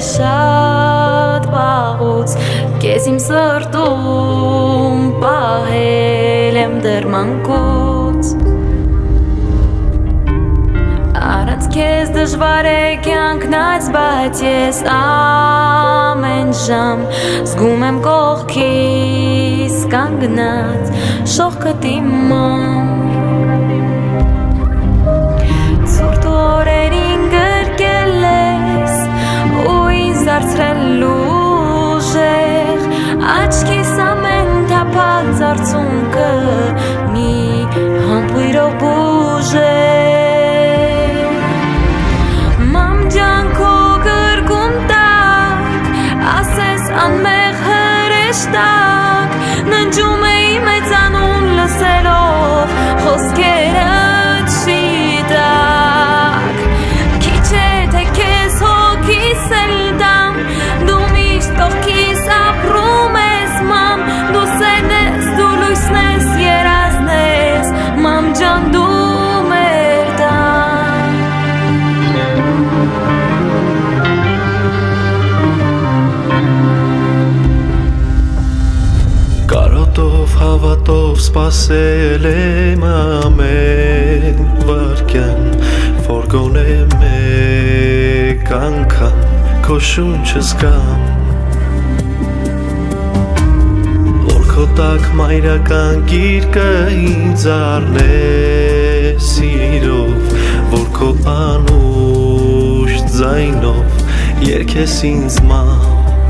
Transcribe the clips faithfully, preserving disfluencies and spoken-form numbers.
շատ վաղուց Կեզ իմ սրտում պահել եմ դեռ մանկուց Առանց քեզ դժվար է կյանքն այս բայց ես ամեն ժամ Զգում եմ կողքիս կանգնած շողքդ իմ մոտ Ցուրտ օրերին գրկել ես ու ինձ դարձրել ուժեղ Աչքիս ամեն թափած արցունքը մի համբույրով բուժել Անմեղ հրեշտակ Ննջում էի մեծանուն լսելով Խոսքերը չիտակ Քիչ է թե քեզ հոգիս էլ դամ Դու միշտ կողքիս ապրում ես մամ Դու սերն ես, դու լույսն ես, երազն ես Մամ ջան դու մեր տան Կարոտով, հավատով սպասել եմ ամեն վարկյան Որ գոնե մեկ անգամ քո շունչը զգամ Որ քո տակ մայրական գիրկը ինձ առնես սիրով Որ քո անուշտ ձայնով երգես ինձ մամ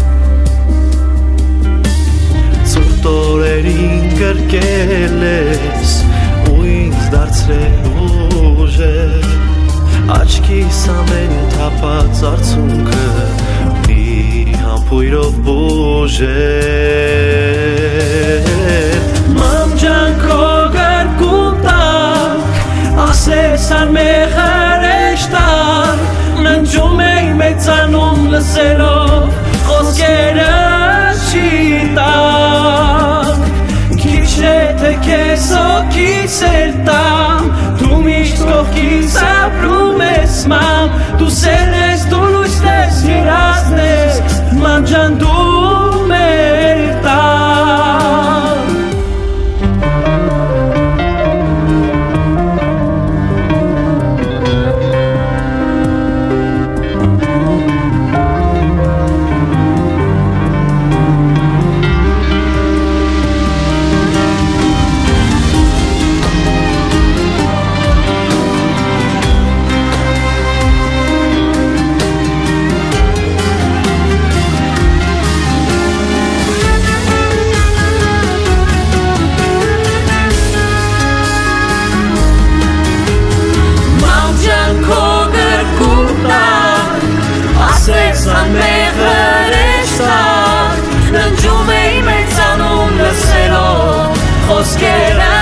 Տորերին գրկել ես ու ինձ դարձրել ուժեղ Աչքիս ամեն թափած արցունքը մի համբույրով բուժել Մամ ջան քո գրկում տակ ասես անմեղ հրեշտակ Ննջում էի մեծանում լսելով խոսքերը չիտակ Թե քեզ հոգիս էլ տամ Դու միշտ կողքիս ապրում ես մամ Դու սերն ես, դու լույսն ես, երազն ես Մամ ջան դու մեր տան Անմեղ հրեշտակ Ննջում էի մեծանում լսելով Խոսքերը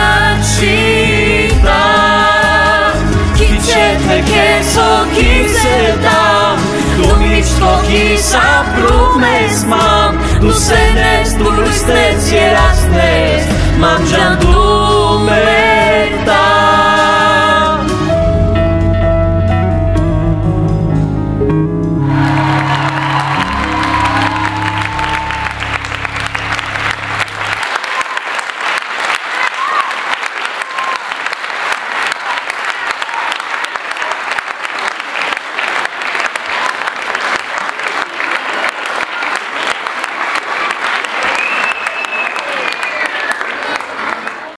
չիտակ Քիչ է թե քեզ հոգիս էլ տամ Դու միշտ կողքիս ապրում ես մամ Դու սերն ես, դու լույսն ես, երազն ես Մամ ջան դու